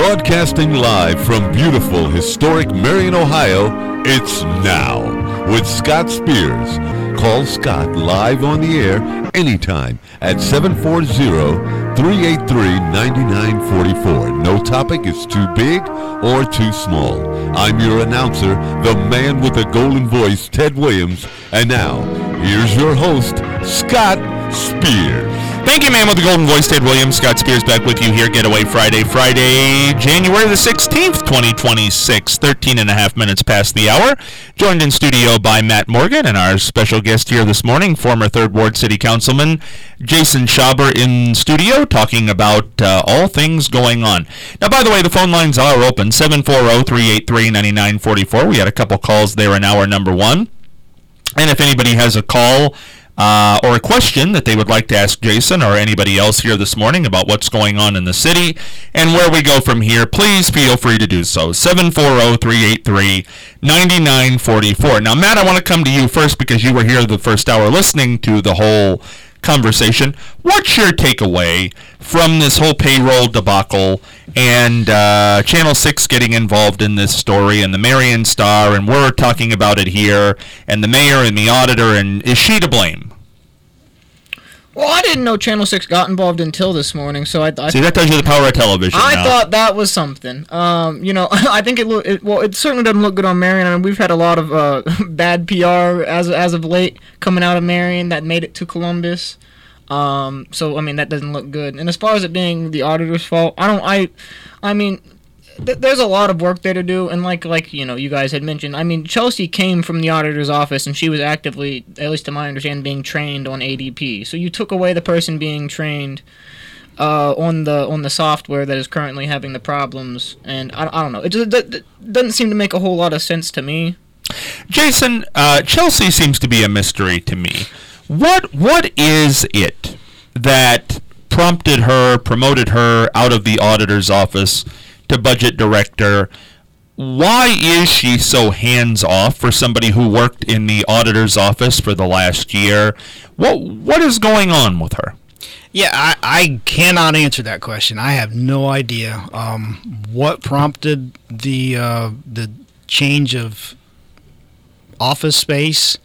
Broadcasting live from beautiful, historic Marion, Ohio, it's Now with Scott Spears. Call Scott live on the air anytime at 740-383-9944. No topic is too big or too small. I'm your announcer, the man with the golden voice, Ted Williams. And now, here's your host, Scott Spears. Thank you, man, with the golden voice, Ted Williams. Scott Spears back with you here. Getaway Friday, January the 16th, 2026, 13 and a half minutes past the hour. Joined in studio by Matt Morgan and our special guest here this morning, former 3rd Ward City Councilman Jason Schaber in studio, talking about all things going on. Now, by the way, the phone lines are open, 740-383-9944. We had a couple calls there in hour number one. And if anybody has a call or a question that they would like to ask Jason or anybody else here this morning about what's going on in the city and where we go from here, please feel free to do so. 740-383-9944. Now, Matt, I want to come to you first because you were here the first hour listening to the whole conversation. What's your takeaway from this whole payroll debacle and Channel 6 getting involved in this story and the Marion Star, and we're talking about it here, and the mayor and the auditor, and is she to blame? Well, I didn't know Channel 6 got involved until this morning, so I See, that tells you the power of television. I thought that was something. I think it certainly doesn't look good on Marion. I mean, we've had a lot of bad PR as of late coming out of Marion that made it to Columbus. So I mean, that doesn't look good. And as far as it being the auditor's fault, there's a lot of work there to do, and like you guys had mentioned, I mean, Chelsea came from the auditor's office, and she was actively, at least to my understanding, being trained on ADP. So you took away the person being trained on the software that is currently having the problems, and I don't know. It doesn't seem to make a whole lot of sense to me. Jason, Chelsea seems to be a mystery to me. What is it that prompted her, promoted her out of the auditor's office to budget director? Why is she so hands-off for somebody who worked in the auditor's office for the last year? What is going on with her? Yeah, I cannot answer that question. I have no idea what prompted the change of office space.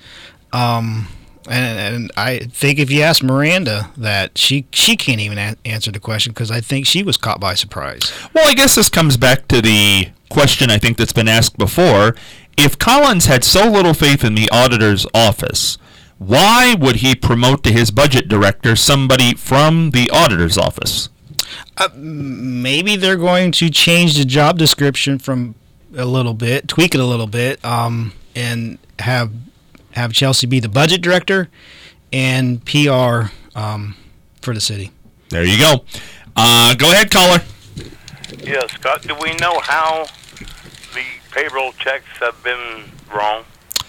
And I think if you ask Miranda that she can't even answer the question because I think she was caught by surprise. Well, I guess this comes back to the question I think that's been asked before. If Collins had so little faith in the auditor's office, why would he promote to his budget director somebody from the auditor's office? Maybe they're going to change the job description from a little bit, tweak it a little bit, and have Chelsea be the budget director and PR for the city. There you go. Go ahead, caller. Yeah, Scott, do we know how the payroll checks have been wrong?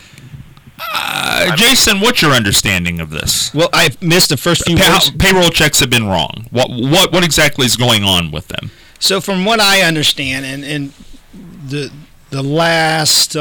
Jason, what's your understanding of this? Well, I missed the first few words. Payroll checks have been wrong. What exactly is going on with them? So from what I understand, and the last,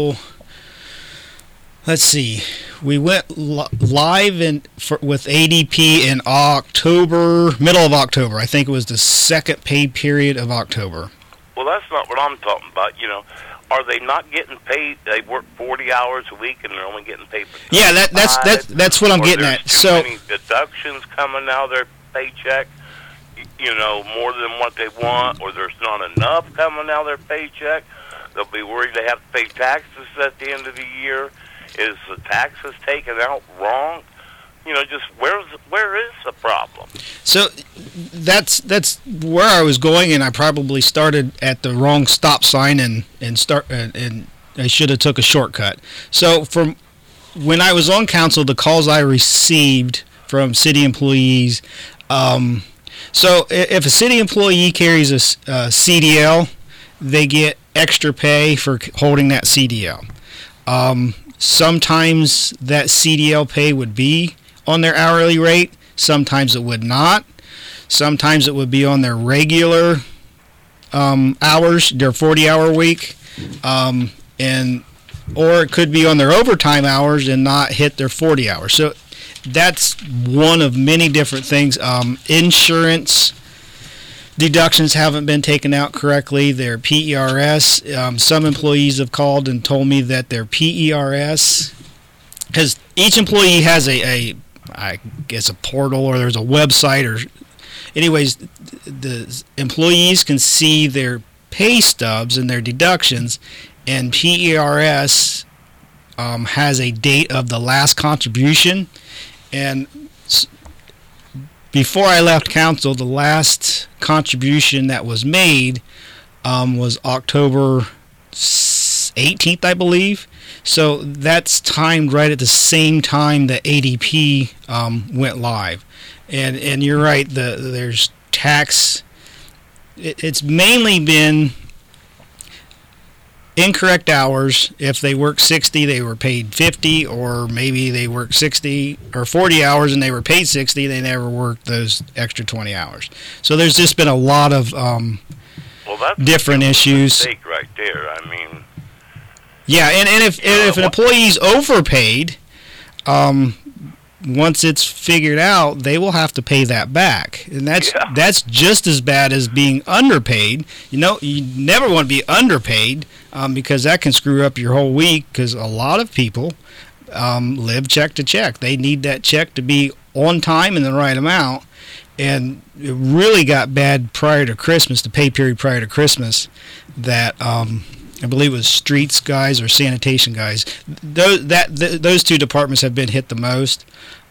let's see. We went live with ADP in October, middle of October. I think it was the second pay period of October. Well, that's not what I'm talking about. Are they not getting paid? They work 40 hours a week and they're only getting paid for 25? Yeah, that's what I'm getting at. So many deductions coming out of their paycheck, more than what they want, or there's not enough coming out of their paycheck. They'll be worried they have to pay taxes at the end of the year. Is the taxes taken out wrong? Just where is the problem? So that's where I was going, and I probably started at the wrong stop sign and I should have took a shortcut. So from when I was on council, the calls I received from city employees. So if a city employee carries a CDL, they get extra pay for holding that CDL. Sometimes that CDL pay would be on their hourly rate. Sometimes it would not. Sometimes it would be on their regular hours, their 40-hour week, or it could be on their overtime hours and not hit their 40 hours. So that's one of many different things. Insurance deductions haven't been taken out correctly. Their PERS, some employees have called and told me that their PERS, because each employee has I guess a portal or there's a website or, anyways, the employees can see their pay stubs and their deductions, and PERS has a date of the last contribution, and before I left council, the last contribution that was made was October 18th, I believe. So that's timed right at the same time that ADP went live. And you're right, there's tax. It's mainly been incorrect hours. If they work 60, they were paid 50, or maybe they worked 60 or 40 hours and they were paid 60, they never worked those extra 20 hours. So there's just been a lot of that's different issues. Mistake right there. I mean, yeah, and if an employee's overpaid, once it's figured out, they will have to pay that back, and that's just as bad as being underpaid. You never want to be underpaid, because that can screw up your whole week, because a lot of people live check to check. They need that check to be on time and the right amount, and it really got bad prior to Christmas, the pay period prior to Christmas, that I believe it was streets guys or sanitation guys. Those two departments have been hit the most.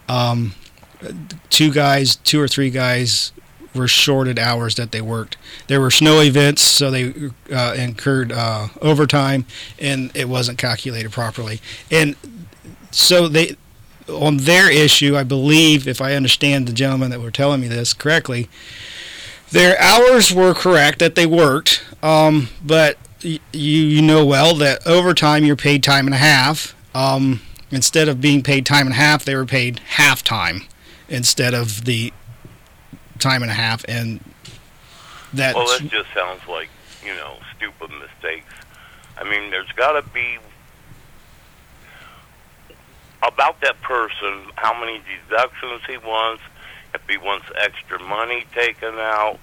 2 or 3 guys were shorted hours that they worked. There were snow events, so they incurred overtime, and it wasn't calculated properly. And so they, on their issue, I believe, if I understand the gentleman that were telling me this correctly, their hours were correct that they worked, but you know well that overtime you're paid time and a half. Instead of being paid time and a half, they were paid half time instead of the time and a half, and that. Well, that just sounds like, stupid mistakes. I mean, there's got to be about that person, how many deductions he wants, if he wants extra money taken out.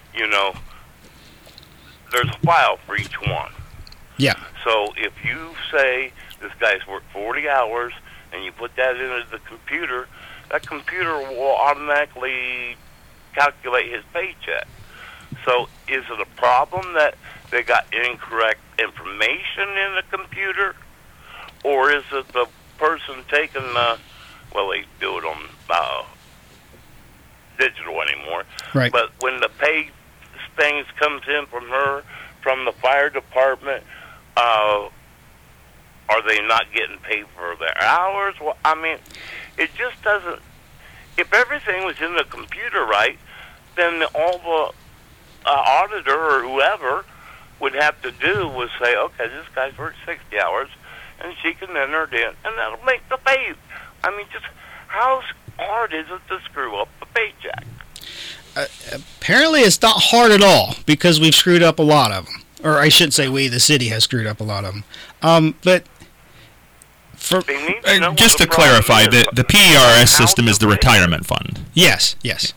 There's a file for each one. Yeah. So if you say this guy's worked 40 hours and you put that into the computer, that computer will automatically calculate his paycheck. So is it a problem that they got incorrect information in the computer? Or is it the person taking they do it on digital anymore. Right. But when the pay things comes in from the fire department, are they not getting paid for their hours? Well, I mean, it just doesn't. If everything was in the computer right, then all the auditor or whoever would have to do was say, okay, this guy's worked 60 hours, and she can enter it in, and that'll make the pay. I mean, just how hard is it to screw up the paycheck? Apparently it's not hard at all, because we've screwed up a lot of them. Or I shouldn't say we, the city has screwed up a lot of them. But for just to clarify, the PERS system is the retirement fund. Yes.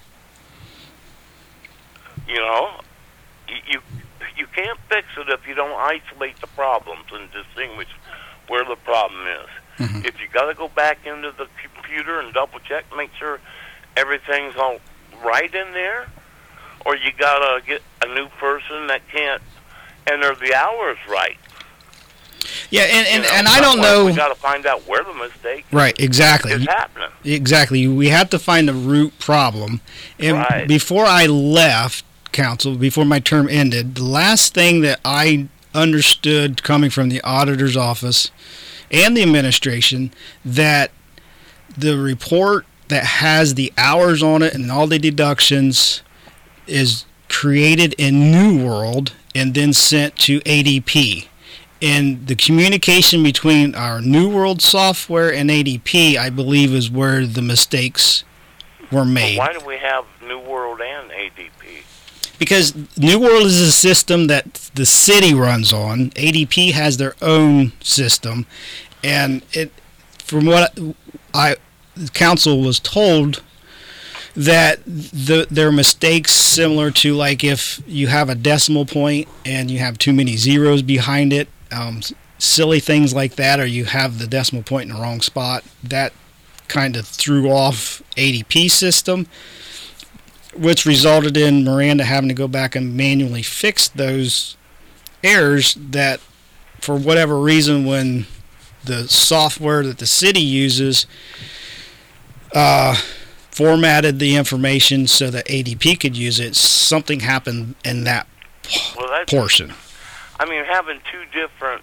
You can't fix it if you don't isolate the problems and distinguish where the problem is. Mm-hmm. If you got to go back into the computer and double check, make sure everything's all right in there, or you got to get a new person that can't enter the hours right. Yeah, and I don't know. We got to find out where the mistake exactly is happening. Exactly. We have to find the root problem. And before I left council, before my term ended, the last thing that I understood coming from the auditor's office and the administration, that the report that has the hours on it and all the deductions is created in New World and then sent to ADP. And the communication between our New World software and ADP, I believe, is where the mistakes were made. Well, why do we have New World and ADP? Because New World is a system that the city runs on. ADP has their own system. And from what the council was told, that there are mistakes similar to like if you have a decimal point and you have too many zeros behind it, silly things like that, or you have the decimal point in the wrong spot. That kind of threw off ADP system, which resulted in Miranda having to go back and manually fix those errors that, for whatever reason, when the software that the city uses formatted the information so that ADP could use it, something happened in that portion. I mean, having two different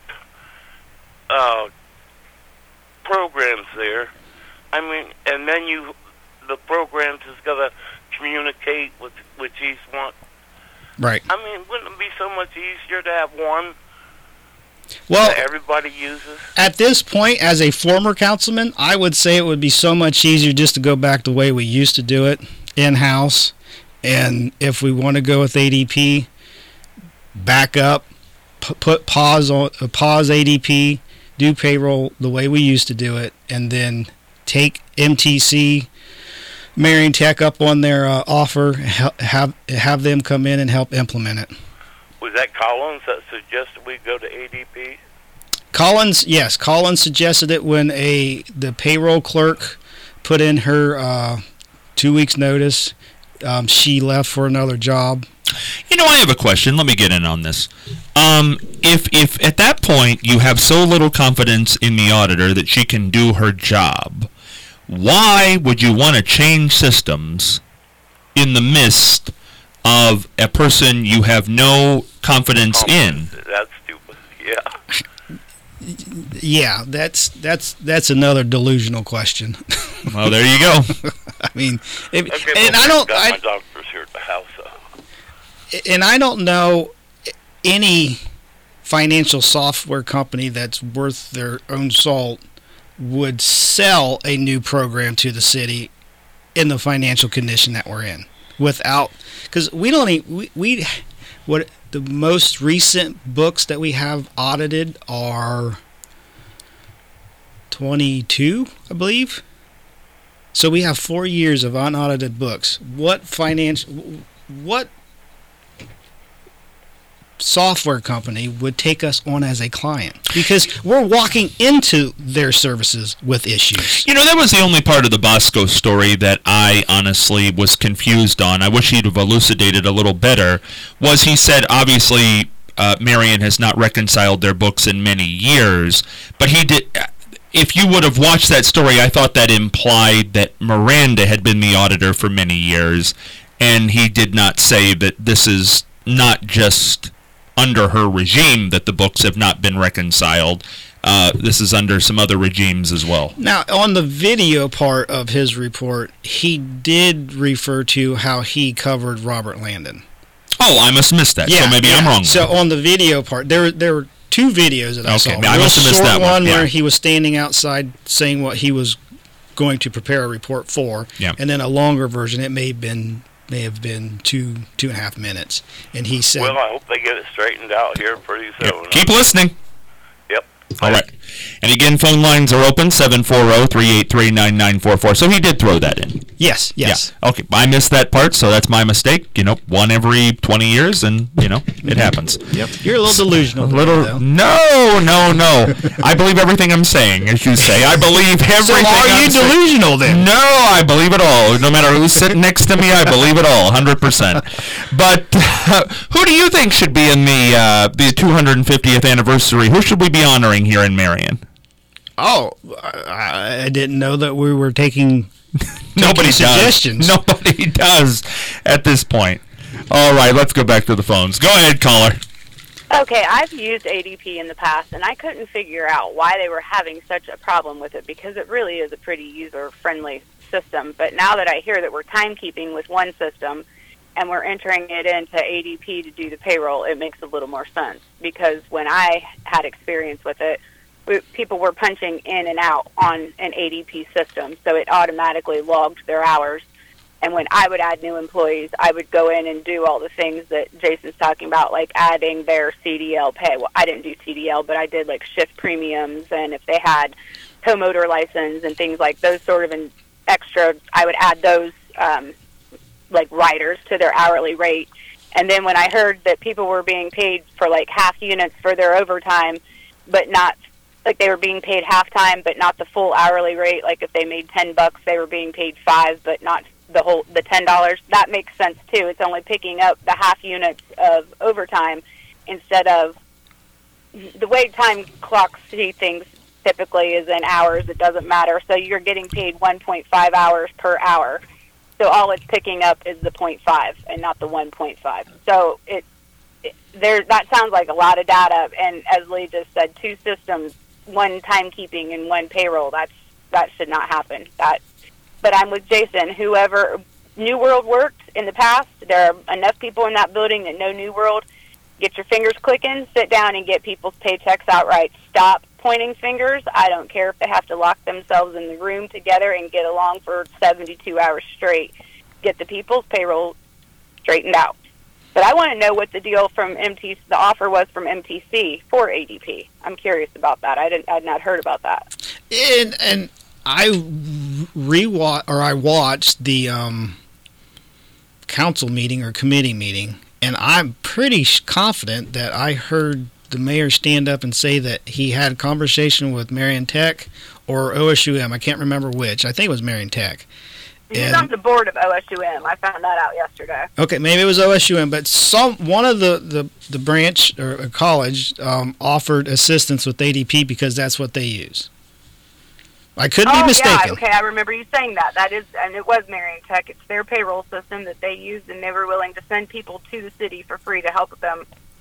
programs there, I mean, and then the programs is going to communicate with each one. Right. I mean, wouldn't it be so much easier to have one that everybody uses? At this point, as a former councilman, I would say it would be so much easier just to go back the way we used to do it, in-house. And if we want to go with ADP, back up, pause ADP, do payroll the way we used to do it, and then take MTC, Marion Tech up on their offer, have them come in and help implement it. Was that Collins that suggested we go to ADP? Collins suggested it when the payroll clerk put in her 2 weeks notice. She left for another job. I have a question. Let me get in on this. If at that point you have so little confidence in the auditor that she can do her job, why would you want to change systems in the midst of a person you have no confidence in? That's stupid. Yeah. Yeah, that's another delusional question. Well, there you go. I mean, my doctor's here at the house. And I don't know any financial software company that's worth their own salt would sell a new program to the city in the financial condition that we're in without, because what the most recent books that we have audited are 22, I believe. So we have 4 years of unaudited books. What software company would take us on as a client? Because we're walking into their services with issues. That was the only part of the Bosco story that I honestly was confused on. I wish he'd have elucidated a little better. Was he said, obviously, Marion has not reconciled their books in many years, but he did. If you would have watched that story, I thought that implied that Miranda had been the auditor for many years, and he did not say that this is not just under her regime that the books have not been reconciled. This is under some other regimes as well. Now, on the video part of his report, he did refer to how he covered Robert Landon. Oh, I must have missed that. So maybe I'm wrong. So on the video part, there were two videos that I saw. I must have missed that one where he was standing outside saying what he was going to prepare a report for, and then a longer version. It may have been 2.5 minutes, and he said, well, I hope they get it straightened out here pretty soon. Yep. Keep listening. Yep. All right. And again, phone lines are open, 740-383-9944. So he did throw that in. Yes. Yeah. Okay. I missed that part, so that's my mistake. One every 20 years, and, it happens. Yep. You're a little delusional. No. I believe everything I'm saying, as you say. I believe everything I'm saying. So are you delusional then? No, I believe it all. No matter who's sitting next to me, I believe it all, 100%. But who do you think should be in the 250th anniversary? Who should we be honoring here in Marion? Oh, I didn't know that we were taking Nobody suggestions. Does. Nobody does at this point. All right, let's go back to the phones. Go ahead, caller. Okay, I've used ADP in the past, and I couldn't figure out why they were having such a problem with it, because it really is a pretty user-friendly system. But now that I hear that we're timekeeping with one system and we're entering it into ADP to do the payroll, it makes a little more sense. Because when I had experience with it, people were punching in and out on an ADP system, so it automatically logged their hours. And when I would add new employees, I would go in and do all the things that Jason's talking about, like adding their CDL pay. Well, I didn't do CDL, but I did like shift premiums, and if they had tow motor license and things like those sort of extra, I would add those like riders to their hourly rate. And then when I heard that people were being paid for like half units for their overtime, but not like they were being paid half time, but not the full hourly rate. Like if they made $10, they were being paid $5, but not the $10. That makes sense too. It's only picking up the half units of overtime instead of the way time clocks see things. Typically is in hours. It doesn't matter. So you're getting paid 1.5 hours per hour. So all it's picking up is the 0.5 and not the 1.5. So that sounds like a lot of data. And as Lee just said, 2 systems, one timekeeping and one payroll. That should not happen. But I'm with Jason. Whoever New World worked in the past, there are enough people in that building that know New World. Get your fingers clicking, sit down and get people's paychecks outright. Stop pointing fingers. I don't care if they have to lock themselves in the room together and get along for 72 hours straight. Get the people's payroll straightened out. But I want to know what the deal from the offer was from MTC for ADP. I'm curious about that. I'd not heard about that. And I watched the council meeting or committee meeting, and I'm pretty confident that I heard the mayor stand up and say that he had a conversation with Marion Tech or OSUM. I can't remember which. I think it was Marion Tech. He's on the board of OSUM. I found that out yesterday. Okay, maybe it was OSUM, but one of the branch or college offered assistance with ADP because that's what they use. I could be mistaken. Yeah, okay, I remember you saying that. That is, and it was Marion Tech. It's their payroll system that they used, and they were willing to send people to the city for free to help them.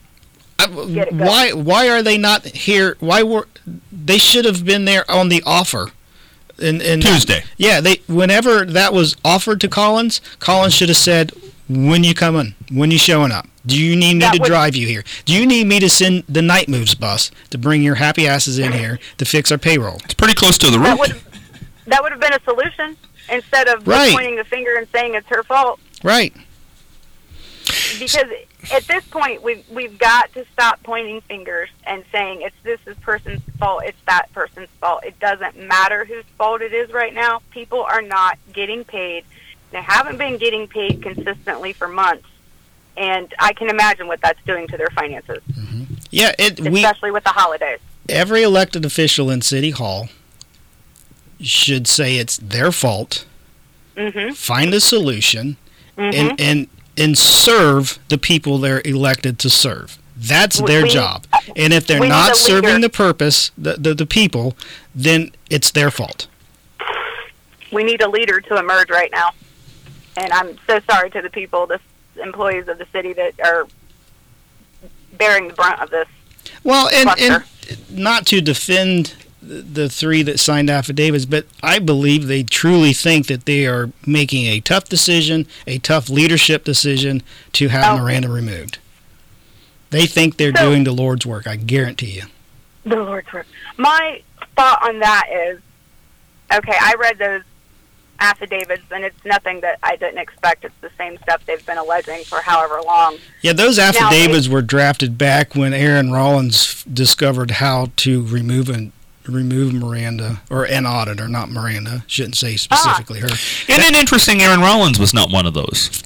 Why are they not here? They should have been there on the offer? And Tuesday. Yeah, whenever that was offered to Collins should have said, when you coming? When you showing up? Do you need me to drive you here? Do you need me to send the Night Moves bus to bring your happy asses in here to fix our payroll? It's pretty close to the root. That would have been a solution instead of pointing the finger and saying it's her fault. Right. Because at this point, we've got to stop pointing fingers and saying this person's fault, it's that person's fault. It doesn't matter whose fault it is right now. People are not getting paid. They haven't been getting paid consistently for months, and I can imagine what that's doing to their finances. Mm-hmm. Yeah, especially with the holidays. Every elected official in City Hall should say it's their fault, find a solution, and serve the people they're elected to serve. That's their job. And if they're not serving the purpose, the people, then it's their fault. We need a leader to emerge right now. And I'm so sorry to the people, the employees of the city that are bearing the brunt of this. Well, and not to defend the 3 that signed affidavits, but I believe they truly think that they are making a tough decision, a tough leadership decision to have Miranda removed. They think they're doing the Lord's work, I guarantee you. The Lord's work. My thought on that is, okay, I read those affidavits, and it's nothing that I didn't expect. It's the same stuff they've been alleging for however long. Yeah, those affidavits were drafted back when Aaron Rollins discovered how to remove Miranda, or an auditor, not Miranda. Shouldn't say specifically her. Isn't it interesting Aaron Rollins was not one of those?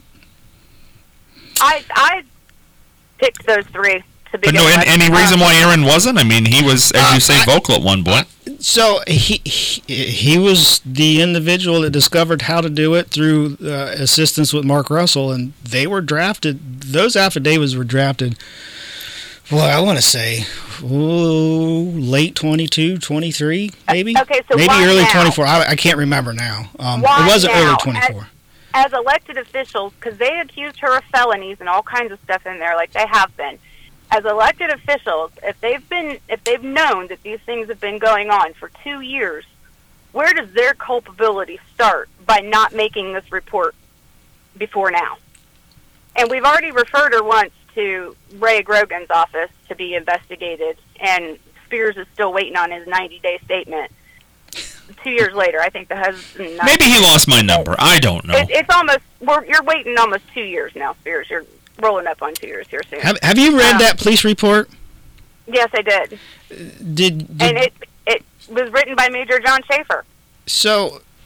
I picked those 3 to be. But no, any reason why Aaron wasn't? I mean, he was, as you say, vocal at one point. So he was the individual that discovered how to do it through assistance with Mark Russell, and they were drafted. Those affidavits were drafted. Well, I want to say late 22, 23, maybe. Okay, so maybe early now? 24. I can't remember now. It wasn't now? early 24. As elected officials, because they accused her of felonies and all kinds of stuff in there, like they have been. As elected officials, if they've known that these things have been going on for 2 years, where does their culpability start by not making this report before now? And we've already referred her once to Ray Grogan's office to be investigated, and Spears is still waiting on his 90-day statement. 2 years later, I think the husband... Maybe he lost my number. I don't know. It's almost... You're waiting almost 2 years now, Spears. You're rolling up on 2 years here soon. Have you read that police report? Yes, I did. Did and it was written by Major John Schaefer. So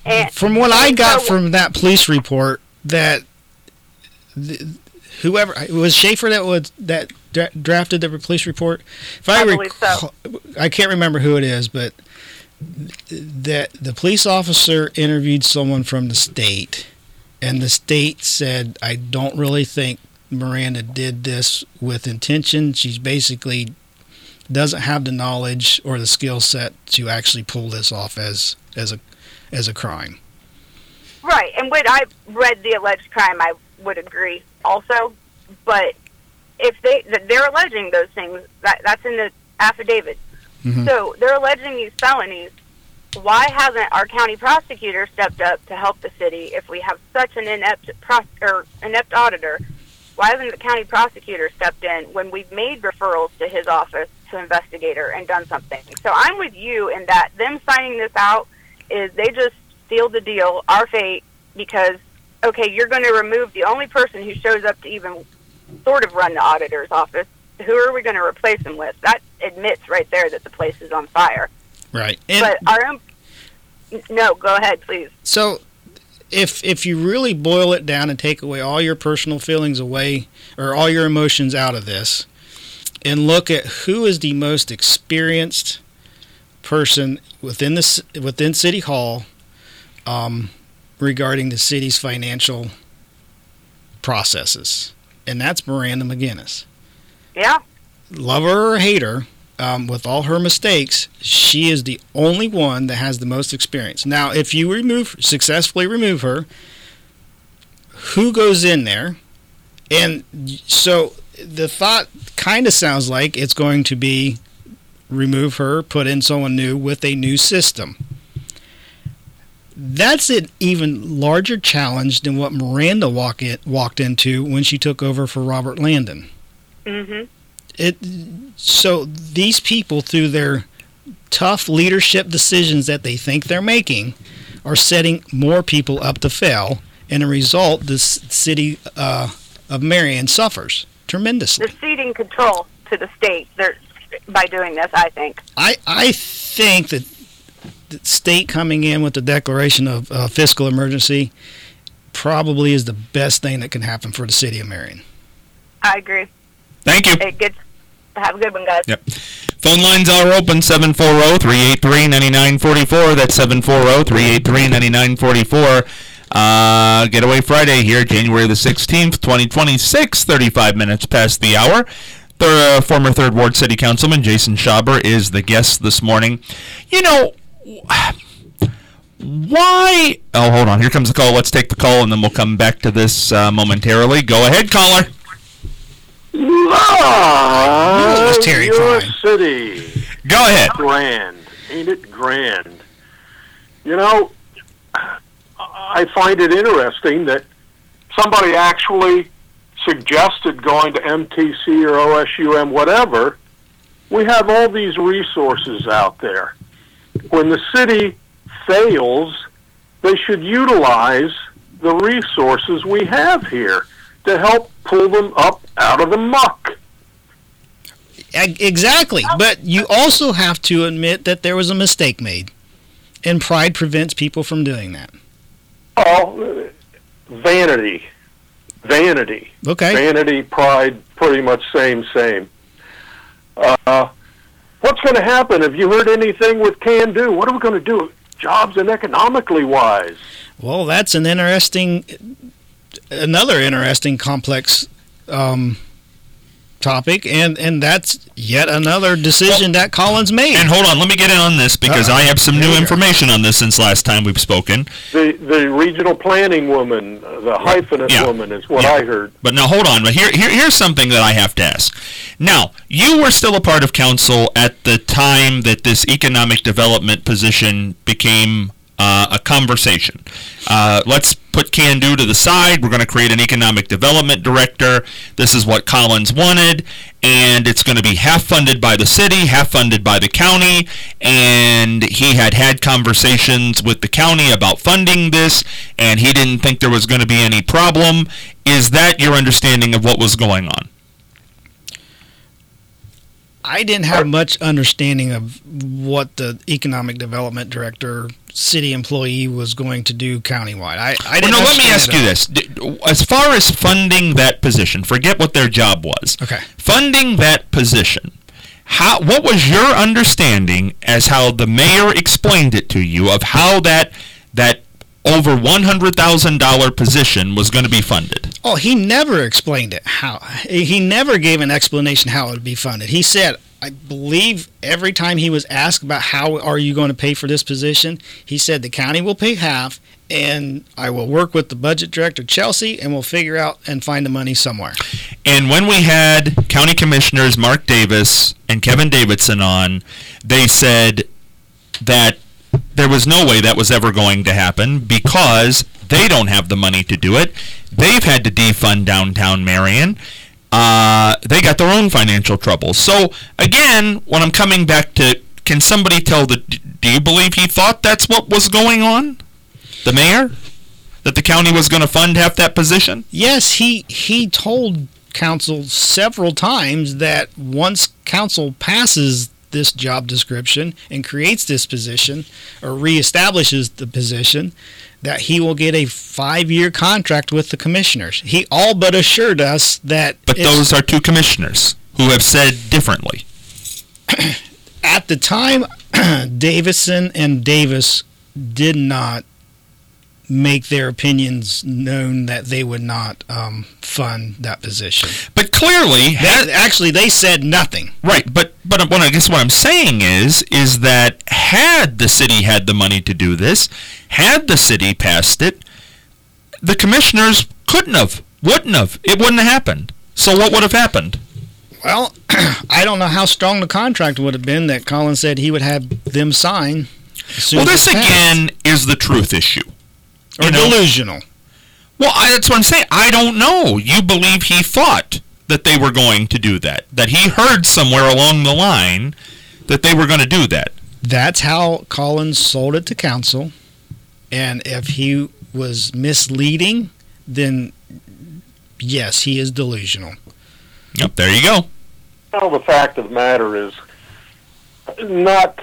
And from what I got so- from that police report, that whoever it was, Schaefer that drafted the police report. If I believe so. I can't remember who it is, but that the police officer interviewed someone from the state, and the state said, "I don't really think Miranda did this with intention. She's basically doesn't have the knowledge or the skill set to actually pull this off as a crime." Right, and when I read the alleged crime, I would agree also. But if they're alleging those things, that's in the affidavit. Mhm. So they're alleging these felonies. Why hasn't our county prosecutor stepped up to help the city if we have such an inept auditor? Why hasn't the county prosecutor stepped in when we've made referrals to his office to investigate her and done something? So I'm with you in that them signing this out is they just sealed the deal, our fate, because, okay, you're going to remove the only person who shows up to even sort of run the auditor's office. Who are we going to replace him with? That admits right there that the place is on fire. Right. But our own... No, go ahead, please. So, if you really boil it down and take away all your personal feelings away, or all your emotions out of this, and look at who is the most experienced person within City Hall regarding the city's financial processes, and that's Miranda McGinnis. Yeah. Love her or hate her, with all her mistakes, she is the only one that has the most experience. Now, if you successfully remove her, who goes in there? And so the thought kind of sounds like it's going to be remove her, put in someone new with a new system. That's an even larger challenge than what Miranda walked into when she took over for Robert Landon. Mm-hmm. So these people, through their tough leadership decisions that they think they're making, are setting more people up to fail, and as a result, the city of Marion suffers tremendously. They're ceding control to the state by doing this, I think. I think that the state coming in with the declaration of fiscal emergency probably is the best thing that can happen for the city of Marion. I agree. Thank you. Have a good one, guys. Yep. Phone lines are open, 740-383-9944. That's 740-383-9944. Getaway Friday here, January the 16th, 2026, 35 minutes past the hour. The former 3rd Ward City Councilman Jason Schaber is the guest this morning. You know, why... Oh, hold on. Here comes the call. Let's take the call, and then we'll come back to this momentarily. Go ahead, caller. was Terry your crying. city. Go ahead. Grand. Ain't it grand? You know, I find it interesting that somebody actually suggested going to MTC or OSUM, whatever. We have all these resources out there. When the city fails, they should utilize the resources we have here to help pull them up out of the muck. Exactly, but you also have to admit that there was a mistake made, and pride prevents people from doing that. Oh, vanity. Okay. Vanity, pride, pretty much same. What's going to happen? Have you heard anything with Can Do? What are we going to do? Jobs and economically wise. Well, that's another interesting complex topic, and that's yet another decision that Collins made. And hold on, let me get in on this because I have some new information on this since last time we've spoken. The regional planning woman, the hyphenate woman is what I heard. But now hold on, but here's something that I have to ask. Now, you were still a part of council at the time that this economic development position became a conversation. Let's put Can Do to the side. We're going to create an economic development director. This is what Collins wanted, and it's going to be half funded by the city, half funded by the county, and he had conversations with the county about funding this, and he didn't think there was going to be any problem. Is that your understanding of what was going on? I didn't have much understanding of what the economic development director, city employee, was going to do countywide. I didn't. Well, no, let me ask you this: as far as funding that position, forget what their job was. Okay. Funding that position, what was your understanding as how the mayor explained it to you of how that over $100,000 position was going to be funded? Oh, he never explained it how. He never gave an explanation how it would be funded. He said, I believe every time he was asked about how are you going to pay for this position, he said the county will pay half, and I will work with the budget director, Chelsea, and we'll figure out and find the money somewhere. And when we had county commissioners Mark Davis and Kevin Davidson on, they said that there was no way that was ever going to happen because they don't have the money to do it. They've had to defund downtown Marion. They got their own financial troubles. So, again, when I'm coming back to, can somebody tell do you believe he thought that's what was going on? The mayor? That the county was going to fund half that position? Yes, he told council several times that once council passes this job description and creates this position or reestablishes the position, that he will get a 5-year contract with the commissioners. He all but assured us that... But those are two commissioners who have said differently. At the time, Davison and Davis did not make their opinions known that they would not fund that position. But clearly... Actually, they said nothing. Right, but I guess what I'm saying is that had the city had the money to do this, had the city passed it, the commissioners wouldn't have. It wouldn't have happened. So what would have happened? Well, I don't know how strong the contract would have been that Colin said he would have them sign. Well, this again is the truth issue. Or delusional. Well, that's what I'm saying. I don't know. You believe he thought that they were going to do that. That he heard somewhere along the line that they were going to do that. That's how Collins sold it to council. And if he was misleading, then yes, he is delusional. Yep, there you go. Well, the fact of the matter is not...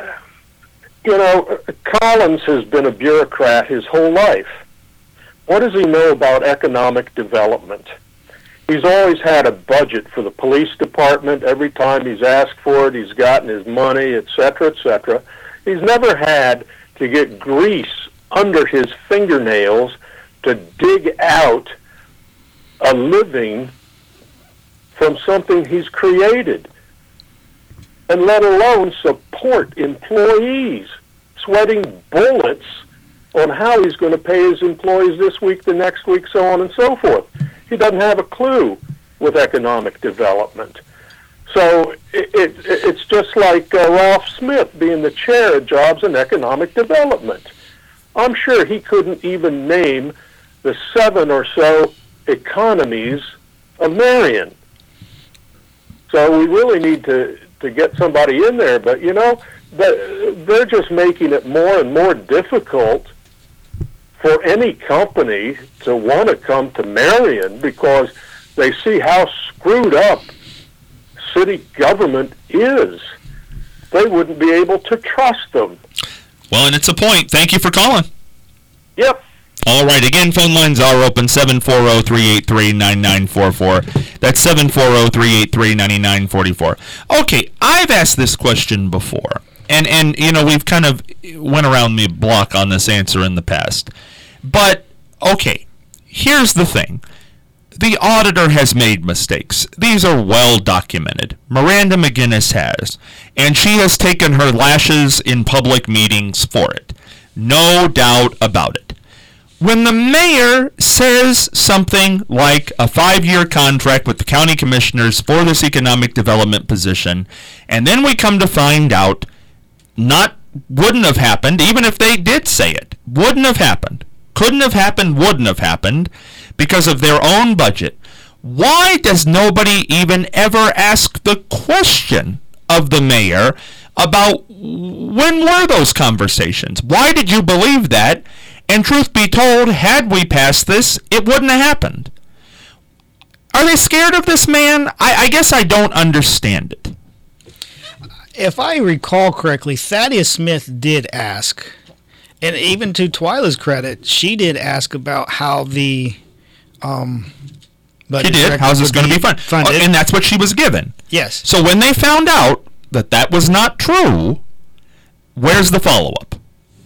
Collins has been a bureaucrat his whole life. What does he know about economic development? He's always had a budget for the police department. Every time he's asked for it, he's gotten his money, etc., etc. He's never had to get grease under his fingernails to dig out a living from something he's created, and let alone support employees, sweating bullets on how he's going to pay his employees this week, the next week, so on and so forth. He doesn't have a clue with economic development. So it's just like Ralph Smith being the chair of Jobs and Economic Development. I'm sure he couldn't even name the 7 or so economies of Marion. So we really need to get somebody in there, but they're just making it more and more difficult for any company to want to come to Marion because they see how screwed up city government is. They wouldn't be able to trust them. Well, and it's a point. Thank you for calling. Yep. All right. Again, phone lines are open, 740-383-9944. That's 740-383-9944. Okay, I've asked this question before, and we've kind of went around the block on this answer in the past. But, okay, here's the thing. The auditor has made mistakes. These are well documented. Miranda McGinnis has, and she has taken her lashes in public meetings for it. No doubt about it. When the mayor says something like a 5-year contract with the county commissioners for this economic development position, and then we come to find out wouldn't have happened, even if they did say it, wouldn't have happened, couldn't have happened, wouldn't have happened, because of their own budget. Why does nobody even ever ask the question of the mayor about when were those conversations? Why did you believe that? And truth be told, had we passed this, it wouldn't have happened. Are they scared of this man? I guess I don't understand it. if I recall correctly, Thaddeus Smith did ask, and even to Twyla's credit, she did ask about how the She did. How's this going to be funded? And that's what she was given. Yes. So when they found out that that was not true, where's the follow-up?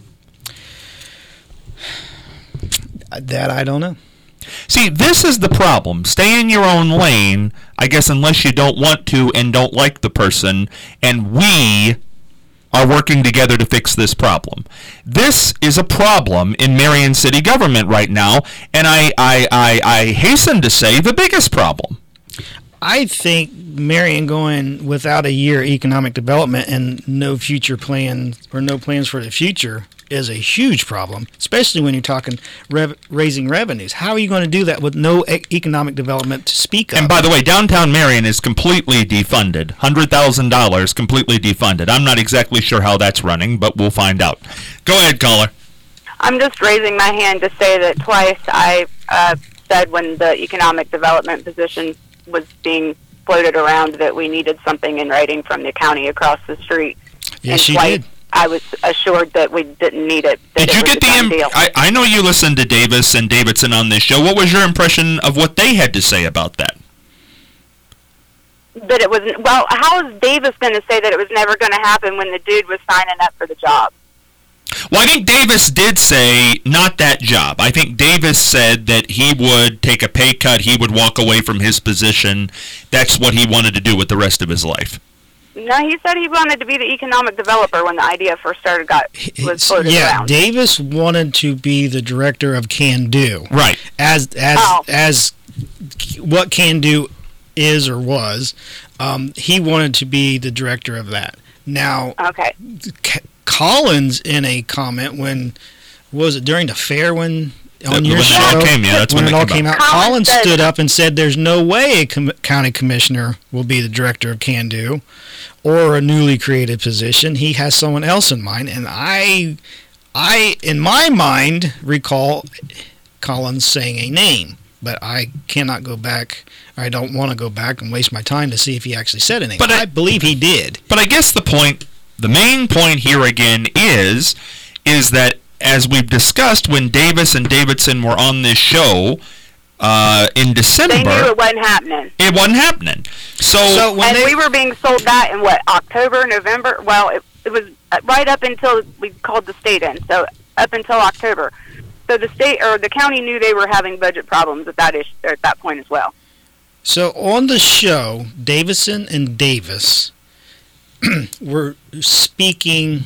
That I don't know. See, this is the problem. Stay in your own lane, I guess, unless you don't want to and don't like the person, and we are working together to fix this problem. This is a problem in Marion City government right now, and I hasten to say the biggest problem. I think Marion going without a year economic development and no future plans or no plans for the future is a huge problem, especially when you're talking raising revenues. How are you going to do that with no economic development to speak of? And by the way, downtown Marion is completely defunded. $100,000 completely defunded. I'm not exactly sure how that's running, but we'll find out. Go ahead, caller. I'm just raising my hand to say that twice I said when the economic development position was being floated around that we needed something in writing from the county across the street. Yes, and you did. I was assured that we didn't need it. Did you get the I know you listened to Davis and Davidson on this show. What was your impression of what they had to say about that? That it was, well, how is Davis going to say that it was never going to happen when the dude was signing up for the job? Well, I think Davis did say not that job. I think Davis said that he would take a pay cut, he would walk away from his position. That's what he wanted to do with the rest of his life. No, he said he wanted to be the economic developer when the idea first was floated around. Davis wanted to be the director of Can Do. Right. As what Can Do is or was, he wanted to be the director of that. Now, okay. Collins, in a comment when was it during the fair when on your show when it all came out, Collins stood up and said there's no way a county commissioner will be the director of Can Do or a newly created position. He has someone else in mind, and I in my mind recall Collins saying a name, but I cannot go back. I don't want to go back and waste my time to see if he actually said a name. But I believe he did. But I guess the main point here again is that, as we've discussed, when Davis and Davidson were on this show in December, they knew it wasn't happening. It wasn't happening. So when we were being sold that in October, November. Well, it was right up until we called the state in. So up until October. So the state or the county knew they were having budget problems at that point as well. So on the show, Davison and Davis were speaking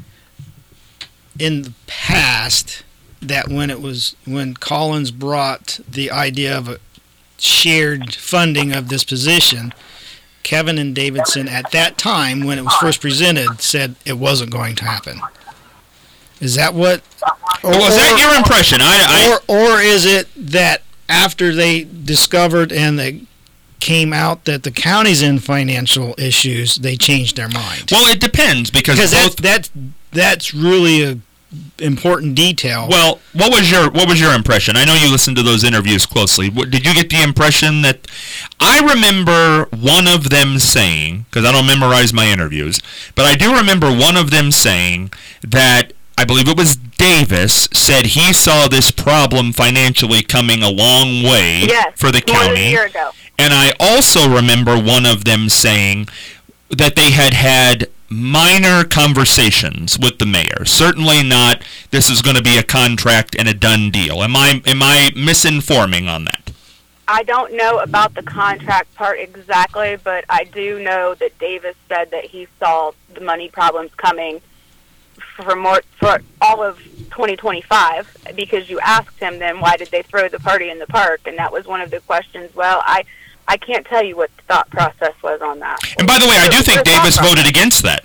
in the past that when Collins brought the idea of a shared funding of this position, Kevin and Davidson at that time when it was first presented said it wasn't going to happen. Is that what? Was that your impression? Or is it that after they discovered and they came out that the county's in financial issues, they changed their mind? Well, it depends because that's really a important detail. Well, what was your impression? I know you listened to those interviews closely. Did you get the impression that I remember one of them saying, because I don't memorize my interviews, but I do remember one of them saying that I believe it was Davis said he saw this problem financially coming a long way for the county. More than a year ago. And I also remember one of them saying that they had minor conversations with the mayor. Certainly not, this is going to be a contract and a done deal. Am I misinforming on that? I don't know about the contract part exactly, but I do know that Davis said that he saw the money problems coming for all of 2025, because you asked him then why did they throw the party in the park, and that was one of the questions. Well, I can't tell you what the thought process was on that. And by the way, I do think Davis voted against that.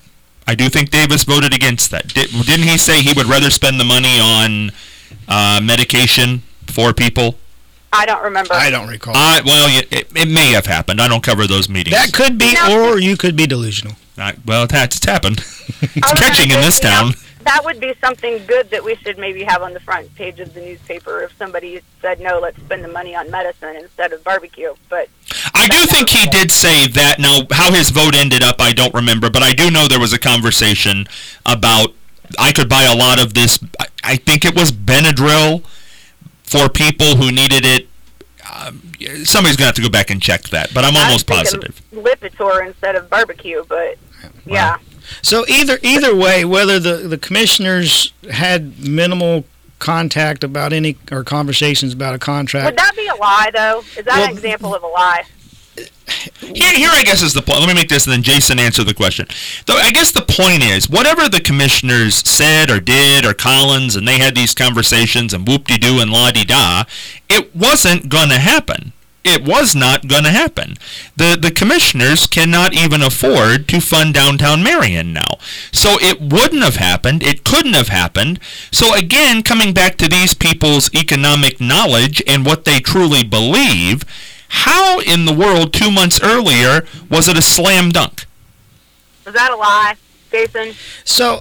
Didn't he say he would rather spend the money on medication for people? I don't remember. I don't recall. Well, it may have happened. I don't cover those meetings. That could be, or you could be delusional. Well, it's happened. It's catching in this town. That would be something good that we should maybe have on the front page of the newspaper if somebody said, no, let's spend the money on medicine instead of barbecue. But I I do think he did say that. Now, how his vote ended up, I don't remember, but I do know there was a conversation about I could buy a lot of this. I think it was Benadryl for people who needed it. Somebody's going to have to go back and check that, but I'm almost positive. Lipitor instead of barbecue, but yeah. So either way, whether the commissioners had minimal contact about any or conversations about a contract. Would that be a lie, though? Is that an example of a lie? Here, I guess, is the point. Let me make this, and then Jason answer the question. Though I guess the point is, whatever the commissioners said or did, or Collins, and they had these conversations, and whoop-de-doo and la-de-da, it wasn't going to happen. It was not going to happen. The commissioners cannot even afford to fund downtown Marion now. So it wouldn't have happened. It couldn't have happened. So again, coming back to these people's economic knowledge and what they truly believe, how in the world 2 months earlier was it a slam dunk? Was that a lie, Jason? So,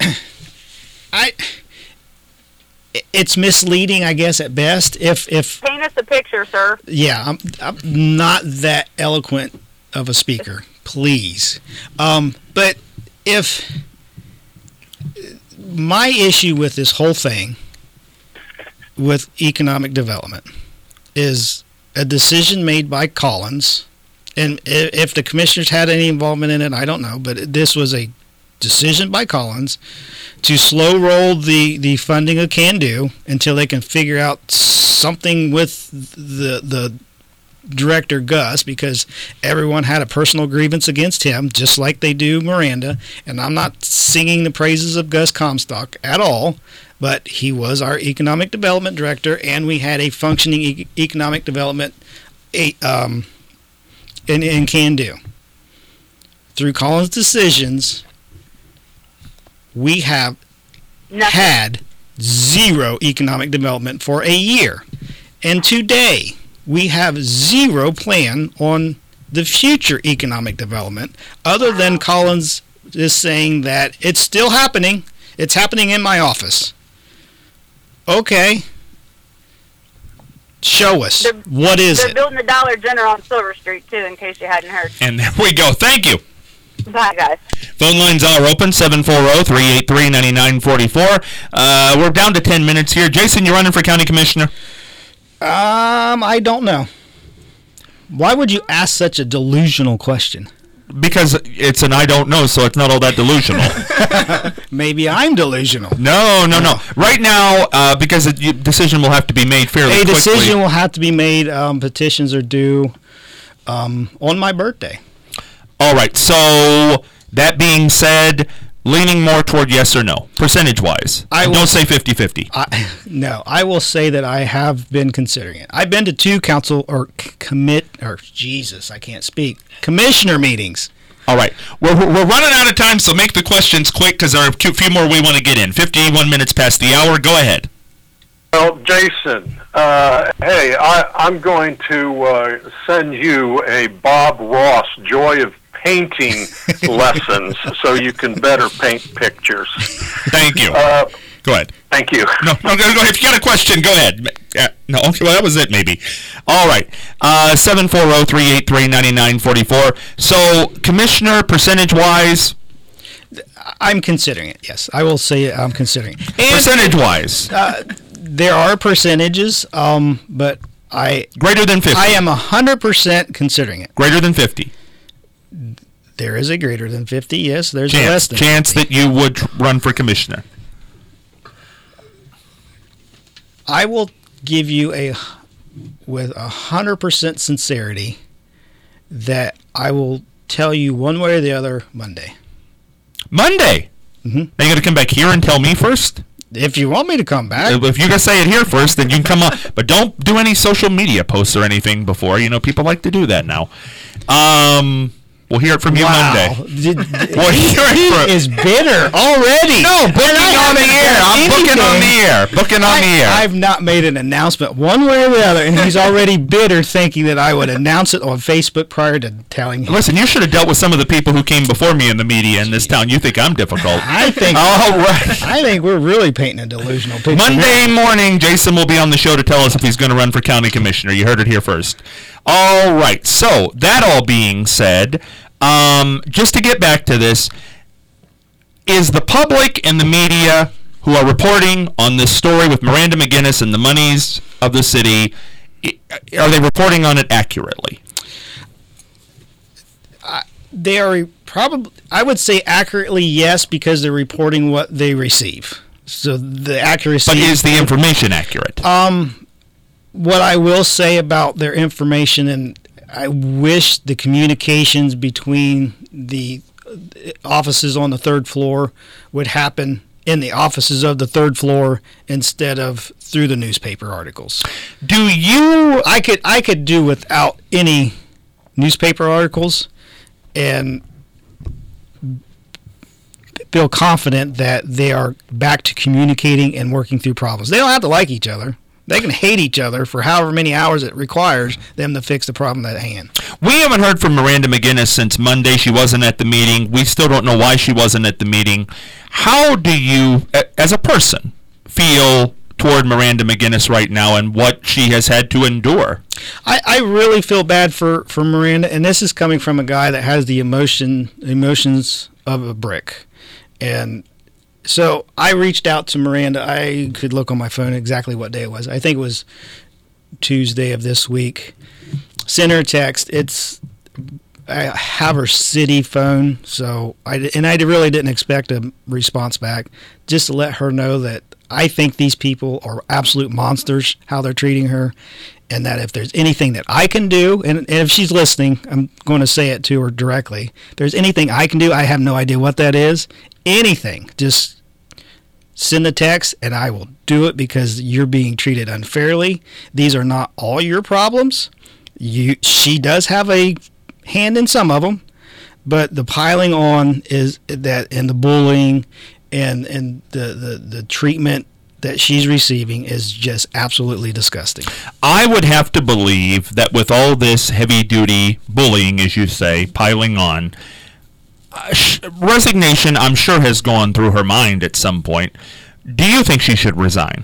it's misleading, I guess, at best. If paint us a picture, sir. Yeah, I'm not that eloquent of a speaker, please. But if my issue with this whole thing, with economic development, is a decision made by Collins, and if the commissioners had any involvement in it, I don't know, but this was a decision by Collins to slow roll the funding of Can-Do until they can figure out something with the director Gus, because everyone had a personal grievance against him, just like they do Miranda. And I'm not singing the praises of Gus Comstock at all, but he was our economic development director, and we had a functioning economic development in Can-Do. Through Collins' decisions, we have had zero economic development for a year. And today, we have zero plan on the future economic development, other than Collins is saying that it's still happening. It's happening in my office. Okay. Show us. What is it? They're building the Dollar General on Silver Street, too, in case you hadn't heard. And there we go. Thank you. Bye, guys. Phone lines are open, 740-383-9944. We're down to 10 minutes here. Jason, you're running for county commissioner? I don't know. Why would you ask such a delusional question? Because it's an I don't know, so it's not all that delusional. Maybe I'm delusional. No. Right now, because a decision will have to be made fairly quickly. A decision will have to be made. Petitions are due on my birthday. All right, so that being said, leaning more toward yes or no, percentage-wise. Don't say 50-50. No, I will say that I have been considering it. I've been to two commissioner meetings. All right, we're running out of time, so make the questions quick because there are a few more we want to get in. 51 minutes past the hour. Go ahead. Well, Jason, hey, I'm going to send you a Bob Ross Joy of Painting lessons so you can better paint pictures. Thank you. Go ahead. Thank you. No, go ahead. If you got a question, go ahead. No, okay, well, that was it, maybe. All right. 740-383-9944. So, Commissioner, percentage-wise? I'm considering it, yes. I will say I'm considering it. Percentage-wise? There are percentages, but greater than 50. I am 100% considering it. Greater than 50. There is a greater than 50, yes. There's a less than chance 50. That you would run for commissioner. I will give you with 100% sincerity that I will tell you one way or the other Monday. Monday? Mm-hmm. Are you going to come back here and tell me first? If you want me to come back. If you're going to say it here first, then you can come on. But don't do any social media posts or anything before. You know, people like to do that now. We'll hear it from you Monday. We'll hear it He from... is bitter already. No, booking on the air. I'm booking on the air. Booking on the air. I've not made an announcement one way or the other, and he's already bitter, thinking that I would announce it on Facebook prior to telling him. Listen, you should have dealt with some of the people who came before me in the media in this town. You think I'm difficult. I think. All right. I think we're really painting a delusional picture. Monday morning, Jason will be on the show to tell us if he's going to run for county commissioner. You heard it here first. All right. So, that all being said, just to get back to this, is the public and the media who are reporting on this story with Miranda McGinnis and the monies of the city, are they reporting on it accurately? They are probably, I would say accurately, yes, because they're reporting what they receive. So the accuracy. But is the information accurate? What I will say about their information, and I wish the communications between the offices on the third floor would happen in the offices of the third floor instead of through the newspaper articles. Do you... I could do without any newspaper articles and feel confident that they are back to communicating and working through problems. They don't have to like each other. They can hate each other for however many hours it requires them to fix the problem at hand. We haven't heard from Miranda McGinnis since Monday. She wasn't at the meeting. We still don't know why she wasn't at the meeting. How do you, as a person, feel toward Miranda McGinnis right now and what she has had to endure? I really feel bad for Miranda, and this is coming from a guy that has the emotions of a brick. And so I reached out to Miranda. I could look on my phone exactly what day it was. I think it was Tuesday of this week. Sent her a text. I have her city phone, so I really didn't expect a response back. Just to let her know that I think these people are absolute monsters, how they're treating her, and that if there's anything that I can do, and if she's listening, I'm going to say it to her directly. If there's anything I can do, I have no idea what that is. Anything, just send the text and I will do it because you're being treated unfairly. These are not all your problems. She does have a hand in some of them, but the piling on is that, and the bullying and the treatment that she's receiving is just absolutely disgusting. I would have to believe that with all this heavy-duty bullying, as you say, piling on, resignation, I'm sure, has gone through her mind at some point. Do you think she should resign?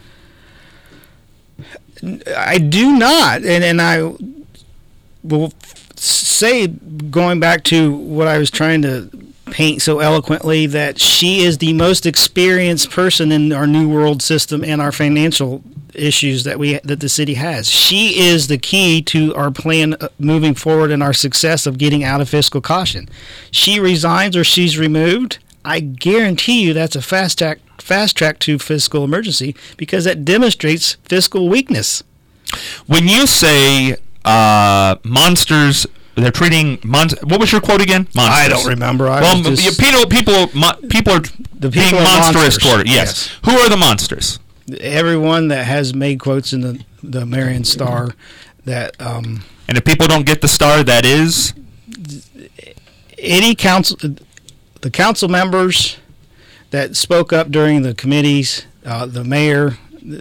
I do not, and I will say, going back to what I was trying to paint so eloquently, that she is the most experienced person in our New World system and our financial issues that the city has. She is the key to our plan moving forward and our success of getting out of fiscal caution. She resigns or she's removed, I guarantee you that's a fast track to fiscal emergency, because that demonstrates fiscal weakness. When you say monsters, they're treating what was your quote again? Monsters. I don't remember. People are being monstrous toward it. Yes. Who are the monsters? Everyone that has made quotes in the Marion Star. That and if people don't get the Star, that is any council. The council members that spoke up during the committees, the mayor,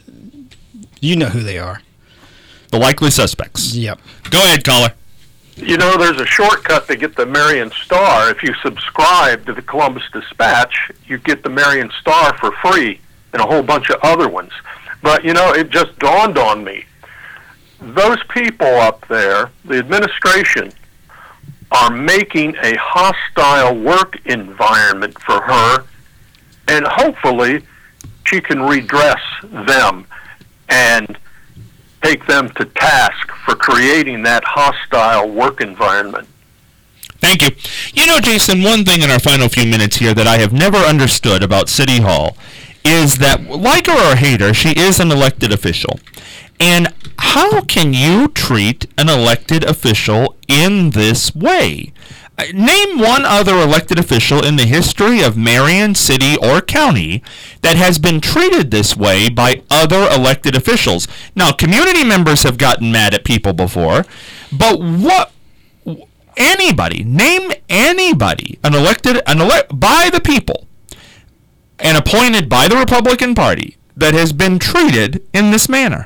you know who they are. The likely suspects. Yep. Go ahead, caller. You know, there's a shortcut to get the Marion Star. If you subscribe to the Columbus Dispatch, you get the Marion Star for free and a whole bunch of other ones. But, you know, it just dawned on me. Those people up there, the administration, are making a hostile work environment for her, and hopefully she can redress them and take them to task for creating that hostile work environment. Thank you. You know, Jason, one thing in our final few minutes here that I have never understood about City Hall is that, like her or hate her, she is an elected official. And how can you treat an elected official in this way? Name one other elected official in the history of Marion City or County that has been treated this way by other elected officials. Now, community members have gotten mad at people before, but name anybody, by the people and appointed by the Republican Party that has been treated in this manner.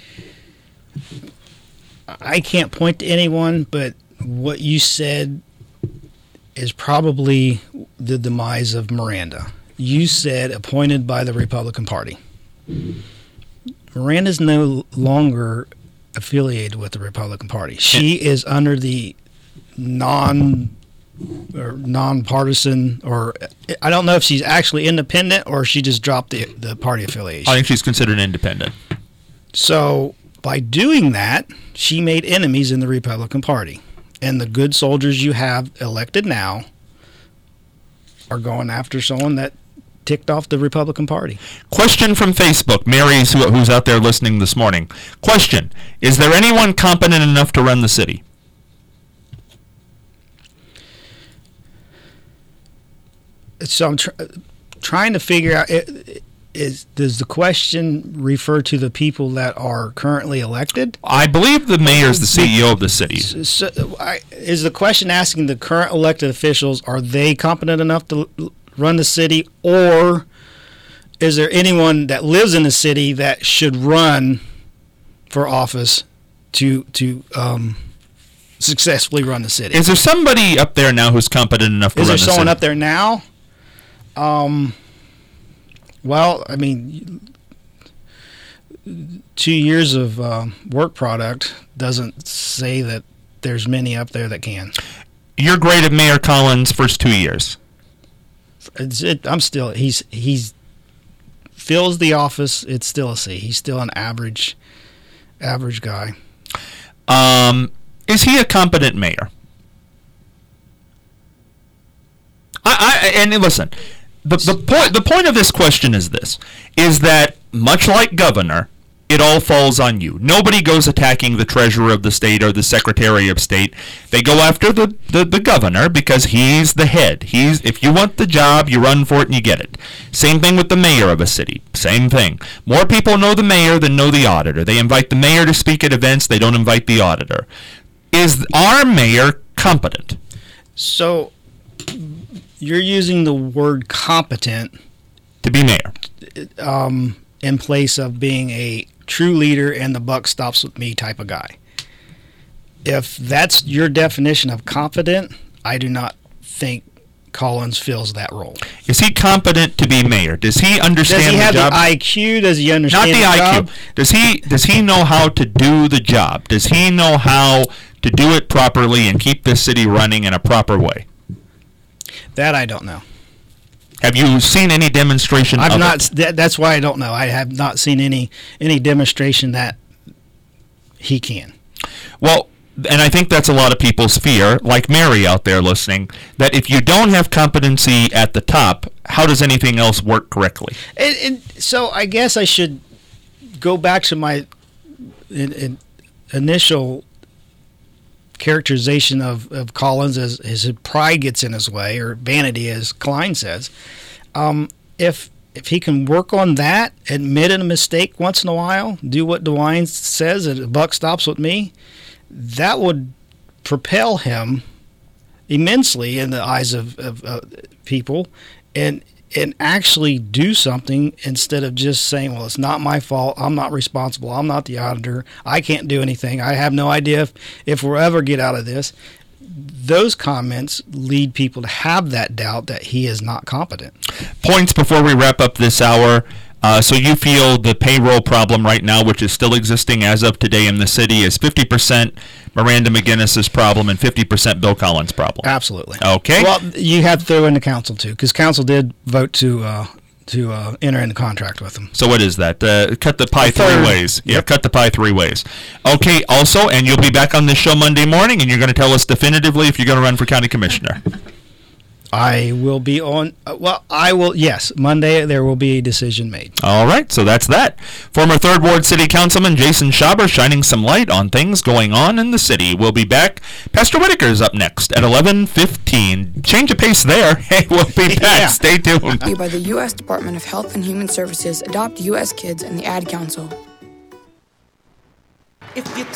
I can't point to anyone, but what you said is probably the demise of Miranda. You said appointed by the Republican Party. Miranda's no longer affiliated with the Republican Party. She is under the nonpartisan, or I don't know if she's actually independent or she just dropped the party affiliation. I think she's considered independent. So by doing that, she made enemies in the Republican Party. And the good soldiers you have elected now are going after someone that ticked off the Republican Party. Question from Facebook. Mary's who's out there listening this morning. Question: is there anyone competent enough to run the city? So I'm trying to figure out, does the question refer to the people that are currently elected? I believe the mayor is the CEO of the city. So, is the question asking the current elected officials, are they competent enough to run the city, or is there anyone that lives in the city that should run for office to successfully run the city? Is there somebody up there now who's competent enough to run the city? Is there someone up there now? Well, I mean, 2 years of work product doesn't say that there's many up there that can. You're great at Mayor Collins' first 2 years. I'm still, he's fills the office. It's still a C. He's still an average guy. Is he a competent mayor? And listen, the point of this question is this: is that much like governor, it all falls on you. Nobody goes attacking the treasurer of the state or the secretary of state. They go after the governor because he's the head. If you want the job, you run for it and you get it. Same thing with the mayor of a city. Same thing. More people know the mayor than know the auditor. They invite the mayor to speak at events. They don't invite the auditor. Is our mayor competent? So you're using the word competent to be mayor in place of being a true leader and the buck stops with me type of guy. If that's your definition of competent, I do not think Collins fills that role. Is he competent to be mayor? Does he understand the job? Does he have the IQ? Does he understand the job? Does he know how to do the job? Does he know how to do it properly and keep this city running in a proper way? That I don't know. Have you seen any demonstration of it? That's why I don't know. I have not seen any demonstration that he can. Well, and I think that's a lot of people's fear, like Mary out there listening, that if you don't have competency at the top, how does anything else work correctly? And so I guess I should go back to my initial characterization of Collins as his pride gets in his way, or vanity, as Klein says. If he can work on that, admit a mistake once in a while, do what DeWine says, and the buck stops with me, that would propel him immensely in the eyes of people, and actually do something instead of just saying, well, it's not my fault, I'm not responsible, I'm not the auditor, I can't do anything, I have no idea if we'll ever get out of this. Those comments lead people to have that doubt that he is not competent. Points before we wrap up this hour. So you feel the payroll problem right now, which is still existing as of today in the city, is 50% Miranda McGinnis's problem and 50% Bill Collins' problem? Absolutely. Okay. Well, you have to throw in the council, too, because council did vote to enter into contract with them. So what is that? Cut the pie three ways. Yeah, Yep. cut the pie three ways. Okay, also, and you'll be back on this show Monday morning, and you're going to tell us definitively if you're going to run for county commissioner. I will be on, yes, Monday there will be a decision made. All right, so that's that. Former 3rd Ward City Councilman Jason Schaber shining some light on things going on in the city. We'll be back. Pastor Whitaker's up next at 11:15. Change of pace there. Hey, we'll be back. Yeah. Stay tuned. By the U.S. Department of Health and Human Services, Adopt U.S. Kids, and the Ad Council. If you